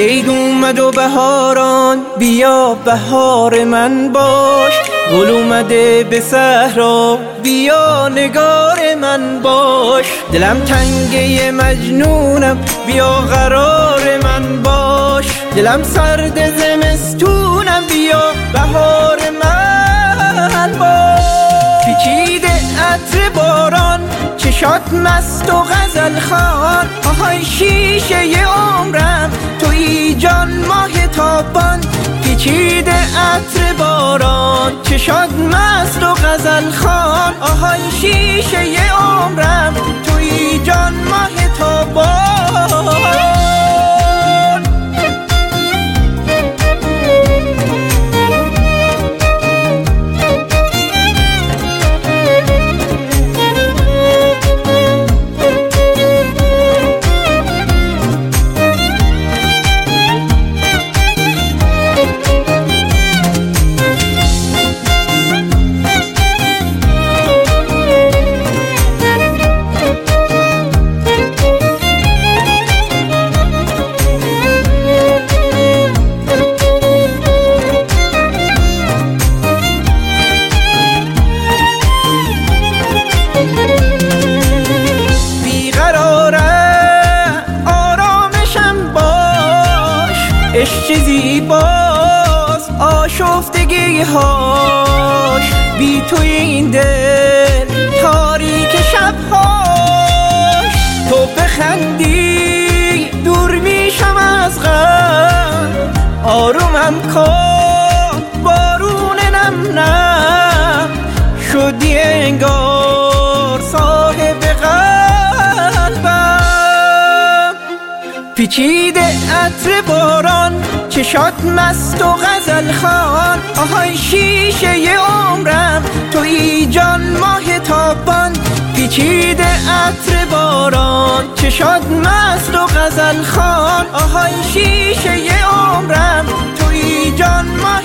عید اومد و بهاران، بیا بهار من باش. گل اومده به صحرا، بیا نگار من باش. دلم تنگه مجنونم، بیا قرار من باش. دلم سرد زمستونم، بیا بهار من باش. پیچیده عطر باران، چشات مست و غزل خوان. آهای شیشه ی عمرم، تویی جان ماه تابان. پیچیده عطر باران، چشات مست و غزل خوان. آهای شیشه ی عمرم، تویی جان ماه تابان. عشق زیباست آشفتگی هاش، بی توی این دل تاریک شبهاش. تو بخندی دور میشم از غم، آرومم کن بارون نم نم. شدی انگار صاحب قلبم. پیچیده عطر باران، چشات مست و غزل خوان. آهای شیشه ی عمرم، تویی جان ماه تابان. پیچیده عطر باران، چشات مست و غزل خوان. آهای شیشه ی عمرم، تویی جان ماه